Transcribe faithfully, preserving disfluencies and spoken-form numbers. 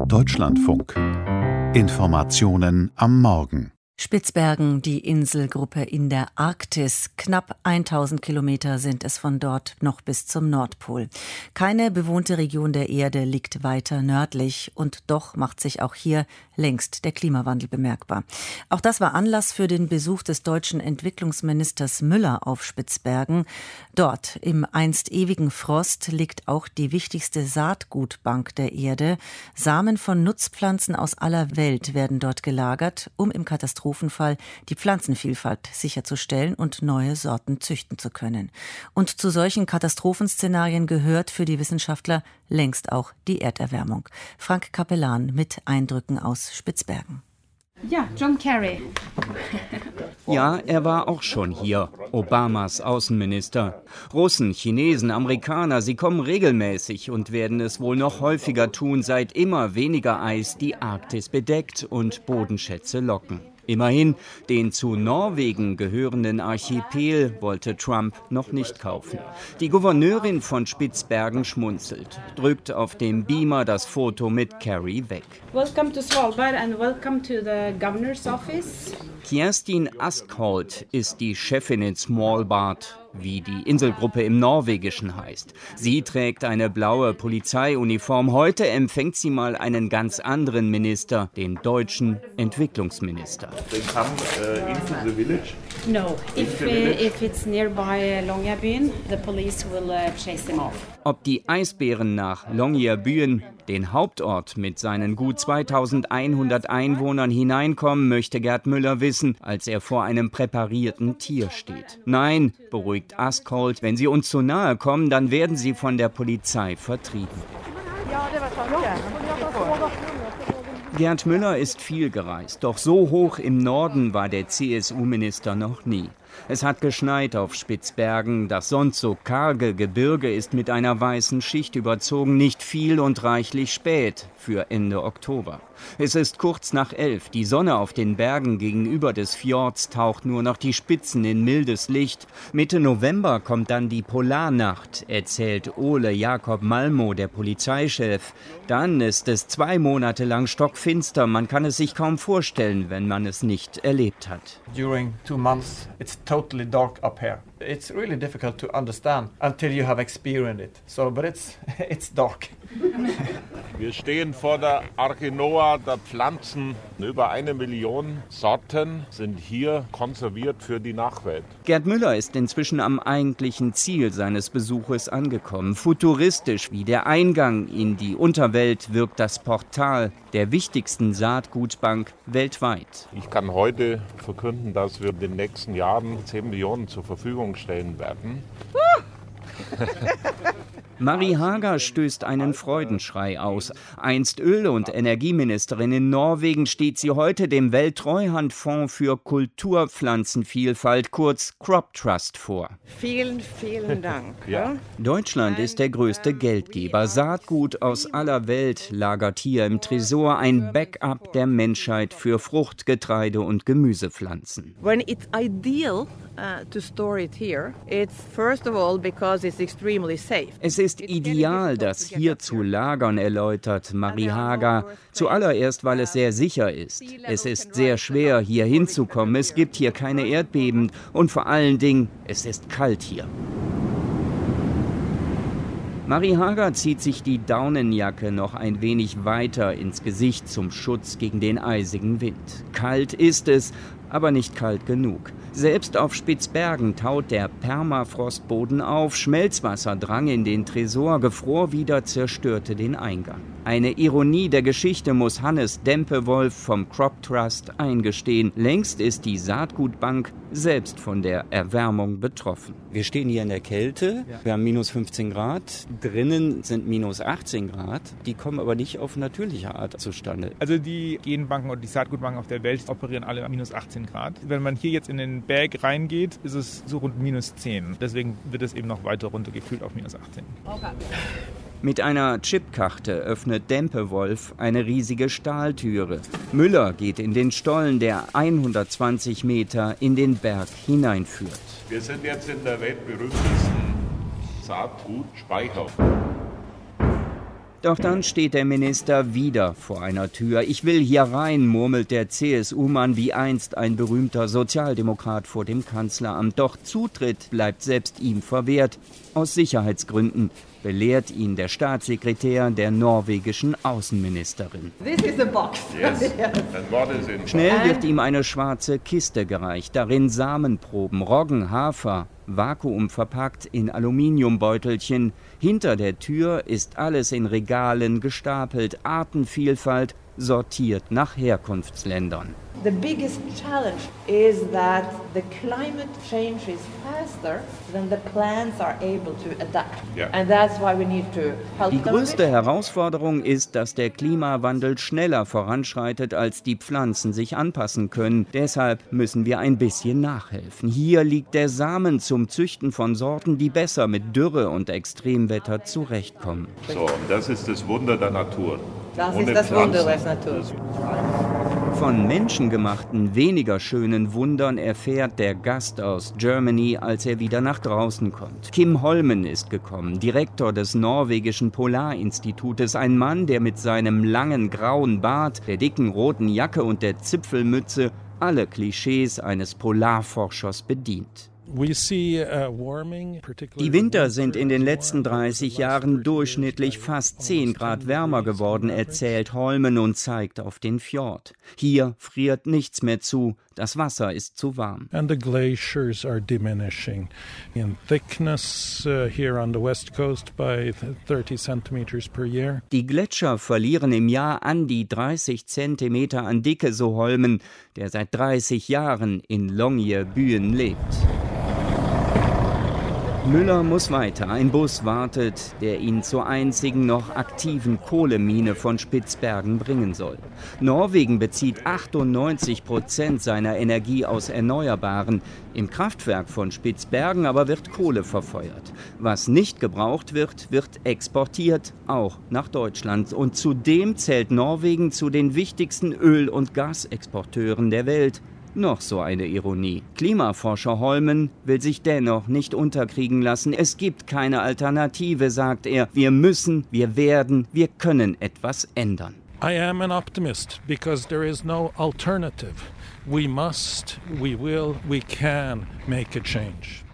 Deutschlandfunk. Informationen am Morgen. Spitzbergen, die Inselgruppe in der Arktis. Knapp tausend Kilometer sind es von dort noch bis zum Nordpol. Keine bewohnte Region der Erde liegt weiter nördlich und doch macht sich auch hier längst der Klimawandel bemerkbar. Auch das war Anlass für den Besuch des deutschen Entwicklungsministers Müller auf Spitzbergen. Dort, im einst ewigen Frost, liegt auch die wichtigste Saatgutbank der Erde. Samen von Nutzpflanzen aus aller Welt werden dort gelagert, um im Katastrophenfall die Pflanzenvielfalt sicherzustellen und neue Sorten züchten zu können. Und zu solchen Katastrophenszenarien gehört für die Wissenschaftler längst auch die Erderwärmung. Frank Capellan mit Eindrücken aus Spitzbergen. Ja, John Kerry. Ja, er war auch schon hier, Obamas Außenminister. Russen, Chinesen, Amerikaner, sie kommen regelmäßig und werden es wohl noch häufiger tun, seit immer weniger Eis die Arktis bedeckt und Bodenschätze locken. Immerhin, den zu Norwegen gehörenden Archipel wollte Trump noch nicht kaufen. Die Gouverneurin von Spitzbergen schmunzelt, drückt auf dem Beamer das Foto mit Kerry weg. Welcome to Svalbard and welcome to the governor's office. Kerstin Askholt ist die Chefin in Svalbard, wie die Inselgruppe im Norwegischen heißt. Sie trägt eine blaue Polizeiuniform. Heute empfängt sie mal einen ganz anderen Minister, den deutschen Entwicklungsminister. They come uh, into the village? No, if, uh, if it's nearby Longyearbyen, the police will uh, chase them off. Ob die Eisbären nach Longyearbyen, den Hauptort mit seinen gut zweitausendeinhundert Einwohnern, hineinkommen, möchte Gerd Müller wissen, als er vor einem präparierten Tier steht. Nein, beruhigt Askholt, wenn sie uns zu nahe kommen, dann werden sie von der Polizei vertrieben. Gerd Müller ist viel gereist, doch so hoch im Norden war der C S U-Minister noch nie. Es hat geschneit auf Spitzbergen, das sonst so karge Gebirge ist mit einer weißen Schicht überzogen, nicht viel und reichlich spät für Ende Oktober. Es ist kurz nach elf, die Sonne auf den Bergen gegenüber des Fjords taucht nur noch die Spitzen in mildes Licht. Mitte November kommt dann die Polarnacht, erzählt Ole Jakob Malmo, der Polizeichef. Dann ist es zwei Monate lang stockfinster, man kann es sich kaum vorstellen, wenn man es nicht erlebt hat. During two months it's totally dark up here. It's really difficult to understand until you have experienced it. So, but it's it's dark. Wir stehen vor der Arche Noah der Pflanzen. Über eine Million Sorten sind hier konserviert für die Nachwelt. Gerd Müller ist inzwischen am eigentlichen Ziel seines Besuches angekommen. Futuristisch wie der Eingang in die Unterwelt wirkt das Portal der wichtigsten Saatgutbank weltweit. Ich kann heute verkünden, dass wir in den nächsten Jahren zehn Millionen zur Verfügung stellen werden. Marie Hager stößt einen Freudenschrei aus. Einst Öl- und Energieministerin in Norwegen steht sie heute dem Welttreuhandfonds für Kulturpflanzenvielfalt, kurz Crop Trust, vor. Vielen, vielen Dank. Ja. Deutschland ist der größte Geldgeber. Saatgut aus aller Welt lagert hier im Tresor, ein Backup der Menschheit für Frucht-, Getreide- und Gemüsepflanzen. When it's ideal uh, to store it here, it's first of all because it's extremely safe. Es ist ideal, das hier zu lagern, erläutert Marie Hager. Zuallererst, weil es sehr sicher ist. Es ist sehr schwer, hier hinzukommen. Es gibt hier keine Erdbeben. Und vor allen Dingen, es ist kalt hier. Marie Hager zieht sich die Daunenjacke noch ein wenig weiter ins Gesicht zum Schutz gegen den eisigen Wind. Kalt ist es, aber nicht kalt genug. Selbst auf Spitzbergen taut der Permafrostboden auf, Schmelzwasser drang in den Tresor, gefror wieder, zerstörte den Eingang. Eine Ironie der Geschichte muss Hannes Dempewolf vom Crop Trust eingestehen. Längst ist die Saatgutbank selbst von der Erwärmung betroffen. Wir stehen hier in der Kälte, wir haben minus fünfzehn Grad, drinnen sind minus achtzehn Grad. Die kommen aber nicht auf natürliche Art zustande. Also die Genbanken und die Saatgutbanken auf der Welt operieren alle minus achtzehn Grad. Wenn man hier jetzt in den Berg reingeht, ist es so rund minus zehn. Deswegen wird es eben noch weiter runtergekühlt auf minus achtzehn. Okay. Mit einer Chipkarte öffnet Dempewolf eine riesige Stahltüre. Müller geht in den Stollen, der hundertzwanzig Meter in den Berg hineinführt. Wir sind jetzt in der weltberühmtesten Saatgutspeicher. Doch dann steht der Minister wieder vor einer Tür. Ich will hier rein, murmelt der C S U-Mann wie einst ein berühmter Sozialdemokrat vor dem Kanzleramt. Doch Zutritt bleibt selbst ihm verwehrt. Aus Sicherheitsgründen, belehrt ihn der Staatssekretär der norwegischen Außenministerin. This is a box. Yes. And what is inside? Schnell wird ihm eine schwarze Kiste gereicht, darin Samenproben, Roggen, Hafer, vakuumverpackt in Aluminiumbeutelchen. Hinter der Tür ist alles in Regalen gestapelt, Artenvielfalt sortiert nach Herkunftsländern. The biggest challenge is that the climate change is faster than the plants are able to adapt. Yeah. And that's why we need to help Die them. größte Herausforderung ist, dass der Klimawandel schneller voranschreitet, als die Pflanzen sich anpassen können. Deshalb müssen wir ein bisschen nachhelfen. Hier liegt der Samen zum Züchten von Sorten, die besser mit Dürre und Extremwetter zurechtkommen. So, und das ist das Wunder der Natur. Das Ohne ist das Pflanzen. Wunder der Natur. Von menschengemachten, weniger schönen Wundern erfährt der Gast aus Germany, als er wieder nach draußen kommt. Kim Holmen ist gekommen, Direktor des norwegischen Polarinstitutes, ein Mann, der mit seinem langen grauen Bart, der dicken roten Jacke und der Zipfelmütze alle Klischees eines Polarforschers bedient. Die Winter sind in den letzten dreißig Jahren durchschnittlich fast zehn Grad wärmer geworden, erzählt Holmen und zeigt auf den Fjord. Hier friert nichts mehr zu, das Wasser ist zu warm. And the glaciers are diminishing in thickness uh, here on the west coast by thirty centimeters per year. Die Gletscher verlieren im Jahr an die dreißig Zentimeter an Dicke, so Holmen, der seit dreißig Jahren in Longyearbyen lebt. Müller muss weiter. Ein Bus wartet, der ihn zur einzigen noch aktiven Kohlemine von Spitzbergen bringen soll. Norwegen bezieht achtundneunzig Prozent seiner Energie aus Erneuerbaren. Im Kraftwerk von Spitzbergen aber wird Kohle verfeuert. Was nicht gebraucht wird, wird exportiert, auch nach Deutschland. Und zudem zählt Norwegen zu den wichtigsten Öl- und Gasexporteuren der Welt. Noch so eine Ironie. Klimaforscher Holmen will sich dennoch nicht unterkriegen lassen. Es gibt keine Alternative, sagt er. Wir müssen, wir werden, wir können etwas ändern. I am an optimist because there is no alternative. We must, we will, we can make a change.